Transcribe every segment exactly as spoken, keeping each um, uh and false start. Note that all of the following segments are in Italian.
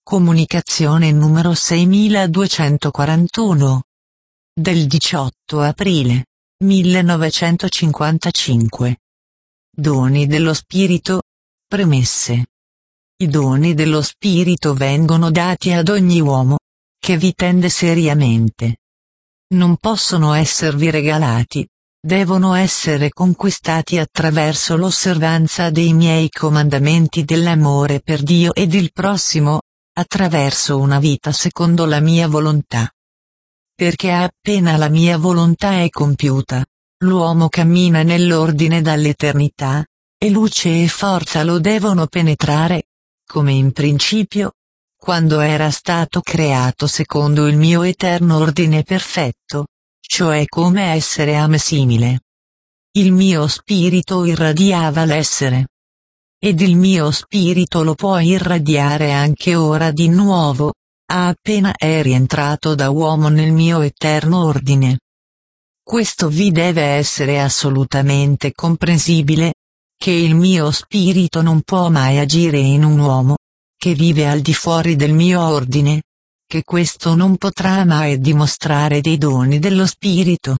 Comunicazione numero seiemiladuecentoquarantuno. Del diciotto aprile millenovecentocinquantacinque. Doni dello Spirito. Premesse. I doni dello Spirito vengono dati ad ogni uomo che vi tende seriamente. Non possono esservi regalati, devono essere conquistati attraverso l'osservanza dei miei comandamenti dell'amore per Dio ed il prossimo, attraverso una vita secondo la mia volontà. Perché appena la mia volontà è compiuta, l'uomo cammina nell'ordine dall'eternità, e luce e forza lo devono penetrare, come in principio, quando era stato creato secondo il mio eterno ordine perfetto, cioè come essere a me simile. Il mio spirito irradiava l'essere. Ed il mio spirito lo può irradiare anche ora di nuovo, appena è rientrato da uomo nel mio eterno ordine. Questo vi deve essere assolutamente comprensibile, che il mio spirito non può mai agire in un uomo che vive al di fuori del mio ordine, che questo non potrà mai dimostrare dei doni dello spirito.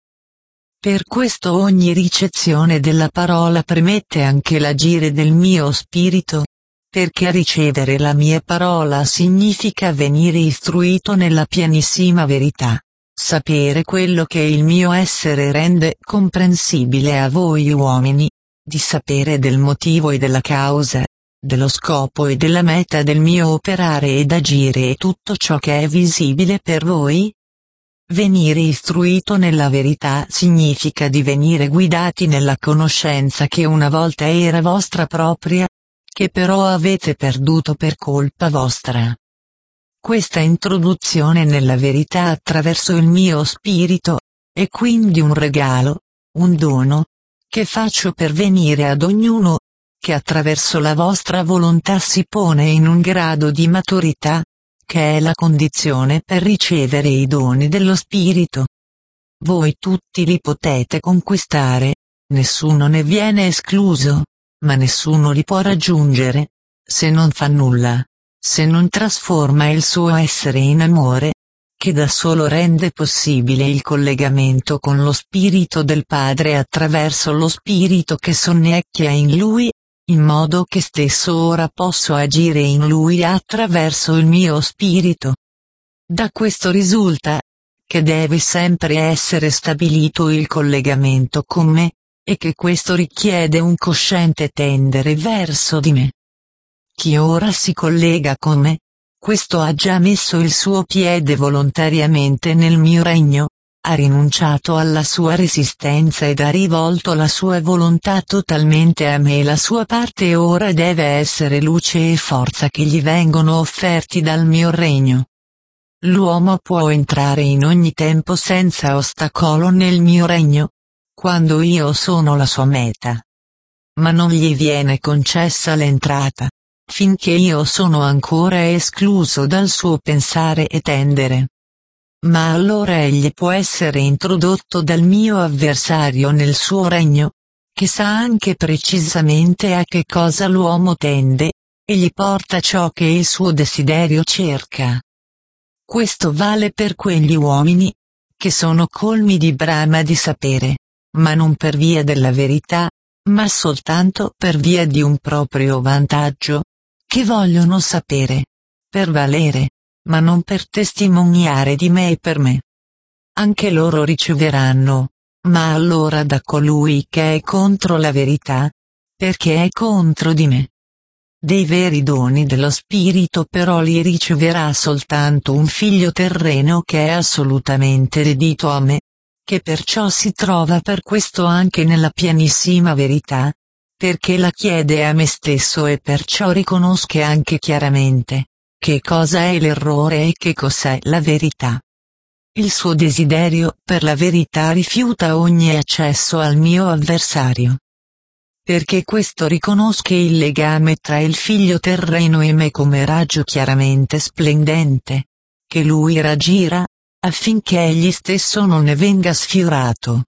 Per questo ogni ricezione della parola premette anche l'agire del mio spirito, perché ricevere la mia parola significa venire istruito nella pienissima verità, sapere quello che il mio essere rende comprensibile a voi uomini, di sapere del motivo e della causa, dello scopo e della meta del mio operare ed agire e tutto ciò che è visibile per voi. Venire istruito nella verità significa divenire guidati nella conoscenza che una volta era vostra propria, che però avete perduto per colpa vostra. Questa introduzione nella verità attraverso il mio spirito, è quindi un regalo, un dono, che faccio pervenire ad ognuno, che attraverso la vostra volontà si pone in un grado di maturità, che è la condizione per ricevere i doni dello Spirito. Voi tutti li potete conquistare, nessuno ne viene escluso, ma nessuno li può raggiungere, se non fa nulla, se non trasforma il suo essere in amore, che da solo rende possibile il collegamento con lo Spirito del Padre attraverso lo Spirito che sonnecchia in Lui, in modo che stesso ora posso agire in Lui attraverso il mio spirito. Da questo risulta, che deve sempre essere stabilito il collegamento con me, e che questo richiede un cosciente tendere verso di me. Chi ora si collega con me, questo ha già messo il suo piede volontariamente nel mio regno, ha rinunciato alla sua resistenza ed ha rivolto la sua volontà totalmente a me e la sua parte ora deve essere luce e forza che gli vengono offerti dal mio regno. L'uomo può entrare in ogni tempo senza ostacolo nel mio regno, quando io sono la sua meta. Ma non gli viene concessa l'entrata, finché io sono ancora escluso dal suo pensare e tendere. Ma allora egli può essere introdotto dal mio avversario nel suo regno, che sa anche precisamente a che cosa l'uomo tende, e gli porta ciò che il suo desiderio cerca. Questo vale per quegli uomini, che sono colmi di brama di sapere, ma non per via della verità, ma soltanto per via di un proprio vantaggio, che vogliono sapere, per valere, ma non per testimoniare di me e per me. Anche loro riceveranno, ma allora da colui che è contro la verità, perché è contro di me. Dei veri doni dello Spirito però li riceverà soltanto un figlio terreno che è assolutamente dedito a me, che perciò si trova per questo anche nella pienissima verità, perché la chiede a me stesso e perciò riconosce anche chiaramente che cosa è l'errore e che cos'è la verità. Il suo desiderio per la verità rifiuta ogni accesso al mio avversario. Perché questo riconosce il legame tra il figlio terreno e me come raggio chiaramente splendente, che lui raggira, affinché egli stesso non ne venga sfiorato.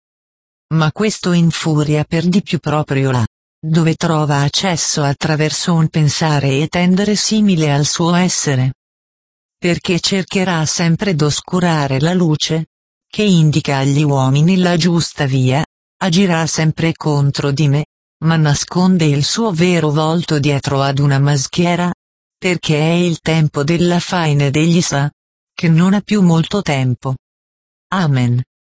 Ma questo infuria per di più proprio là, dove trova accesso attraverso un pensare e tendere simile al suo essere. perché cercherà sempre d'oscurare la luce, che indica agli uomini la giusta via, agirà sempre contro di me, ma nasconde il suo vero volto dietro ad una maschera, perché è il tempo della fine ed egli sa, che non ha più molto tempo. Amen.